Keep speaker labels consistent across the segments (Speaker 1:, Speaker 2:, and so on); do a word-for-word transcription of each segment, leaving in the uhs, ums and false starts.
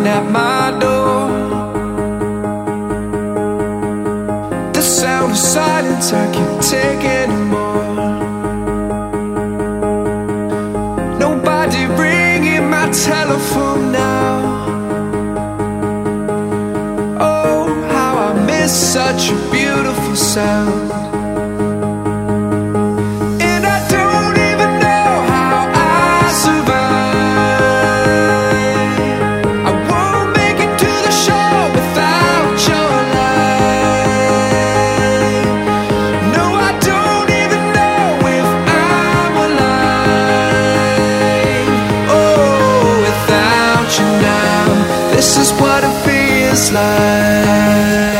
Speaker 1: knocking at my door. The sound of silence, I can't take anymore. Nobody ringing my telephone now. Oh, how I miss such a beautiful sound. This is what it feels like.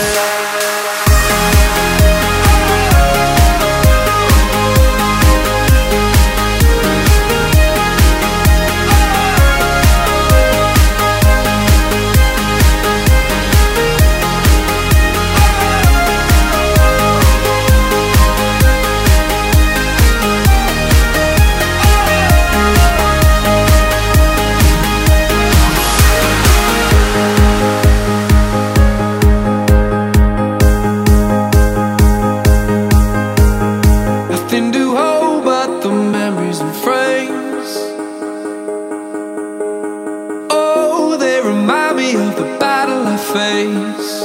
Speaker 1: Nothing to hold but the memories and frames. Oh, they remind me of the battle I faced.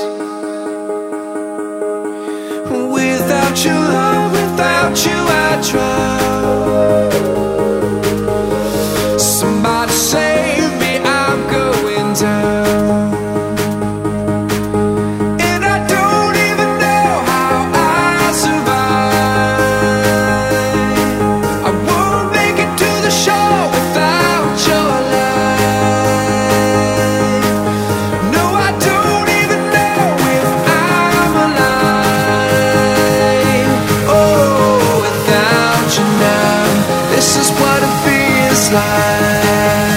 Speaker 1: Without your love, without you I drown. Somebody save me, I'm going down. This is what it feels like.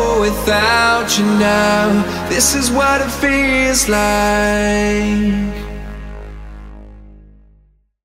Speaker 1: Without you now, this is what it feels like.